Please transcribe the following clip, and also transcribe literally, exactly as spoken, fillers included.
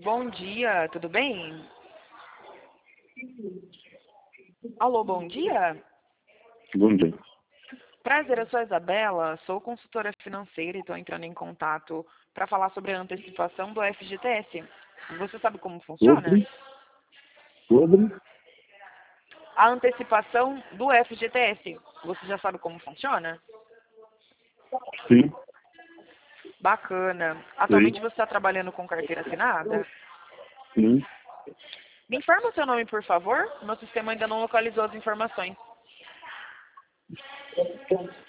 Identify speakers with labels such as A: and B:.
A: Bom dia, tudo bem? Alô, bom dia.
B: Bom dia.
A: Prazer, eu sou a Isabela, sou consultora financeira e estou entrando em contato para falar sobre a antecipação do F G T S. Você sabe como funciona?
B: Sobre? Sobre?
A: A antecipação do F G T S. Você já sabe como funciona?
B: Sim,
A: Bacana.
B: sei.
A: Atualmente você está trabalhando com carteira assinada?
B: Sim.
A: Me informa o seu nome, por favor. Meu sistema ainda não localizou as informações.